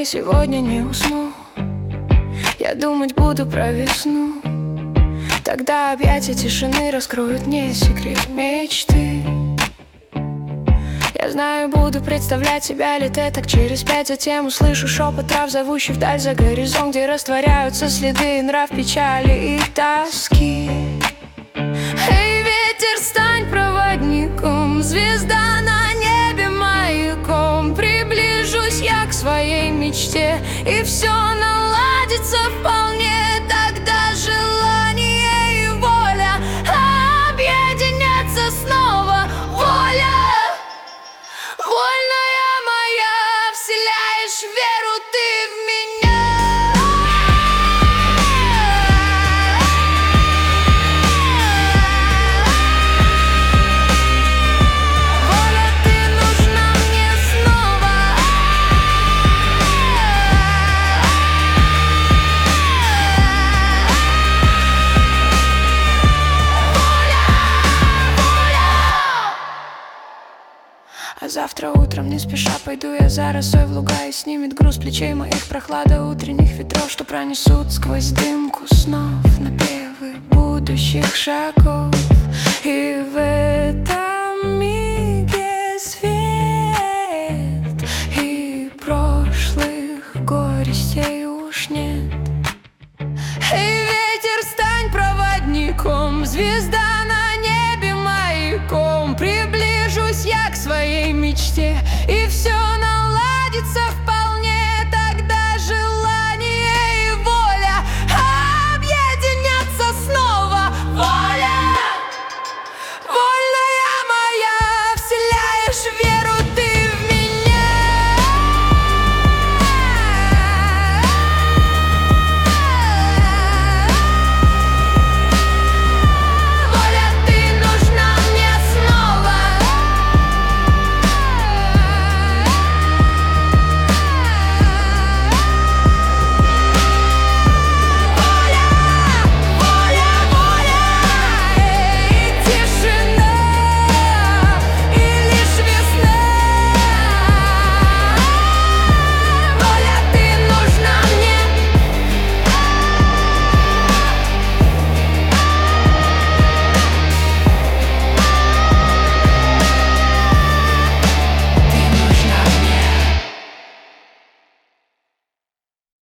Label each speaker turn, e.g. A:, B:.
A: сегодня не усну. Я думать буду про весну. Тогда объятия тишины раскроют мне секрет мечты. Я знаю, буду представлять себя лет этак через 5. Затем услышу шепот трав, зовущий вдаль за горизонт, где растворяются следы нрав, печали и тоски. Эй, ветер, стань проводником, звезда на небе маяком. Приближусь я к своей мечте, и все наладится вполне. Тогда желание и воля объединятся снова. Воля, вольная моя, вселяешь веру ты в меня. Воля, ты нужна мне снова. А завтра утром не спеша пойду я за росой в луга, и снимет груз плечей моих прохлада утренних ветров, что пронесут сквозь дымку снов напевы будущих шагов. И в этом миге свет, и прошлых горестей уж нет. Эй, ветер, стань проводником, звезда на